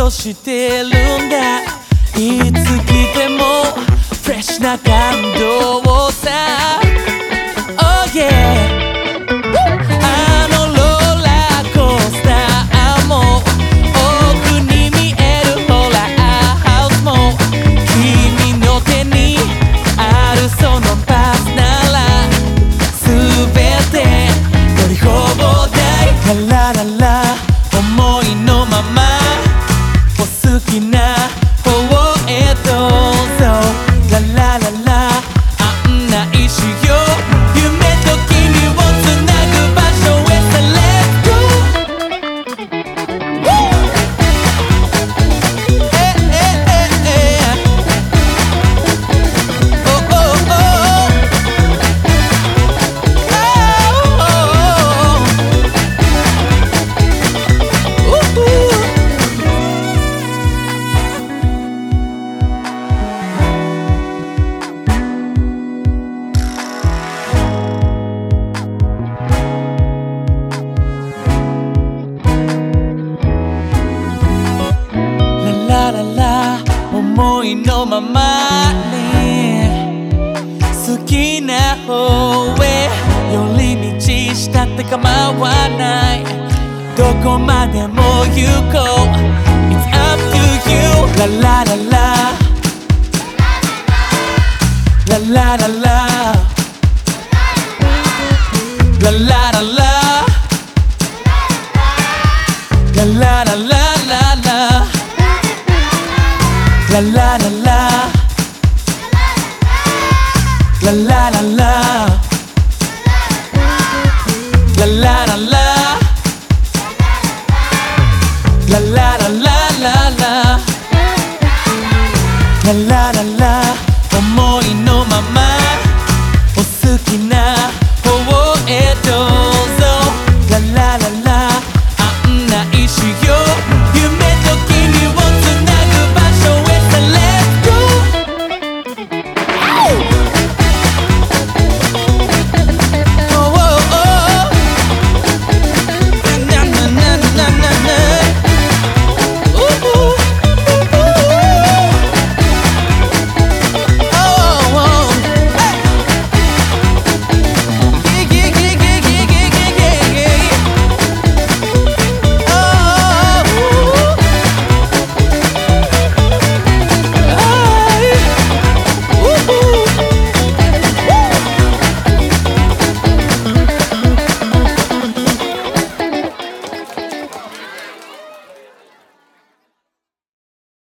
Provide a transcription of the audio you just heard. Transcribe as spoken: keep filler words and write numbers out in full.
としてるんだ。いつ来てもフレッシュな感動をさ Oh yeah あのローラーコースターも奥に見えるホラーハウスも君の手にあるそのパスなら全て乗り放題ララララ思いのままお好きな方へどうぞララララ案内しよう夢と君をつなぐ場所へさ Let's go ええええ Oh oh ohラララ思いのままに好きな方へ寄り道したって構わないどこまでも行こう It's up to you ララララララララララララララララララLa la la la La la la la La la la la La la la la la La la